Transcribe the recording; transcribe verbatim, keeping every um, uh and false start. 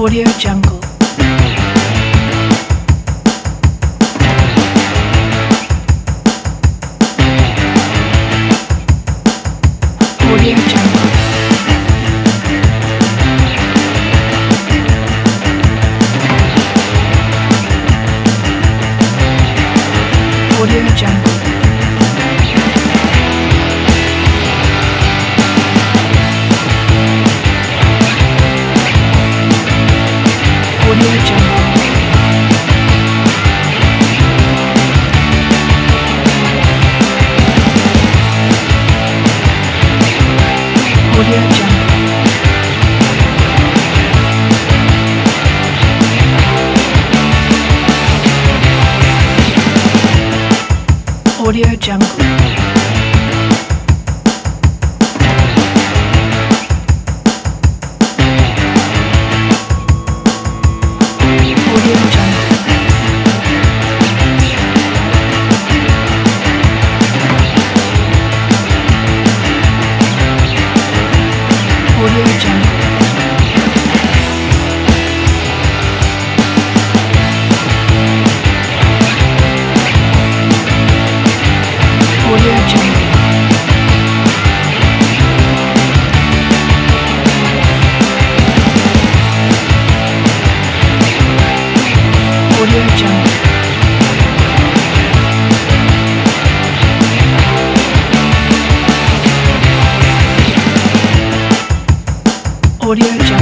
Audio Jungle. Audio Jungle. Audio Jungle. Audio Jungle. Audio Jungle. Audio Jungle. Audio Jungle. Audio Jungle. Audio Jungle. Audio Jungle. Audio Jungle.